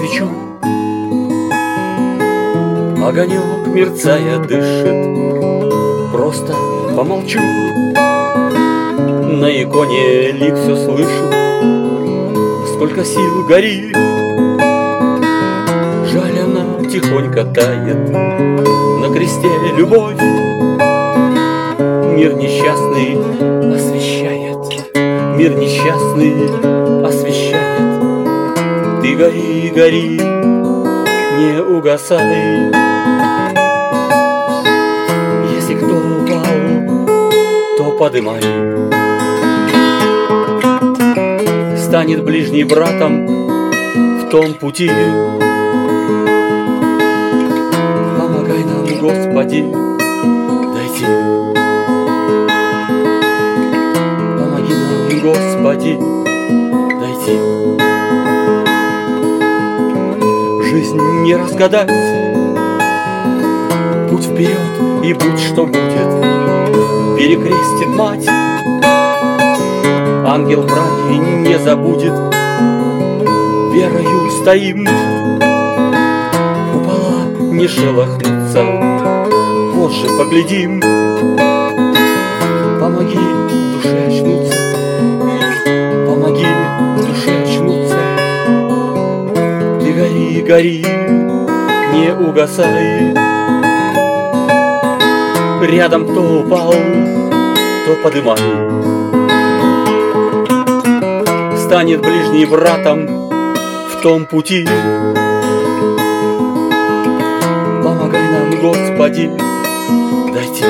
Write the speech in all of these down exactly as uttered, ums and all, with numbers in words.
свечу. Огонек, мерцая, дышит. Просто помолчу. На иконе лик все слышу. Сколько сил горит. Жаль, она тихонько тает. На кресте любовь. Мир несчастный освещает. Мир несчастный освещает. Ты гори, гори, не угасай. Если кто упал, то подымай. Станет ближний братом в том пути. Помогай нам, Господи, дойти. Помоги нам, Господи, дойти. Жизнь не разгадать. Путь вперед и будь что будет. Перекрестит мать. Ангел в рае не забудет. Верою стоим. Купола не шелохнутся. Позже поглядим. Помоги душе очнуться. Помоги душе очнуться. Ты гори, гори, не угасай. Рядом кто упал, то подымай. Станет ближний братом в том пути. Помогай нам, Господи, дойти.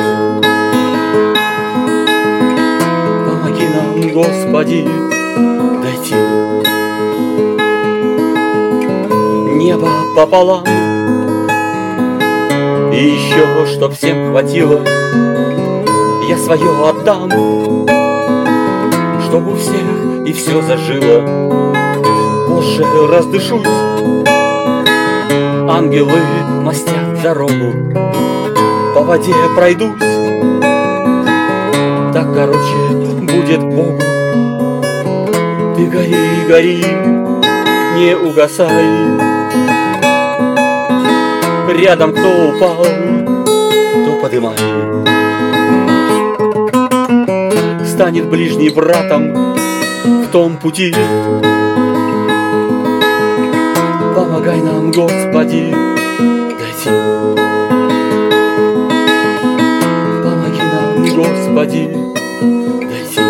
Помоги нам, Господи, дойти. Небо пополам. И еще, чтоб всем хватило, я свое отдам. Чтоб у всех и все зажило. Позже раздышусь. Ангелы мастят дорогу. По воде пройдусь. Так короче будет Богу. Ты гори, гори, не угасай. Рядом кто упал, то подымай. Станет ближний братом в том пути. Помогай нам, Господи, дойти. Помоги нам, Господи, дойти.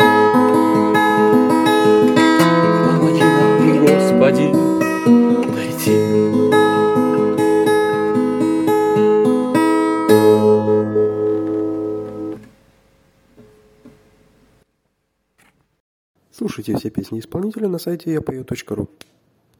Помоги нам, Господи, дойти. Слушайте все песни исполнителя на сайте я пою точка ру.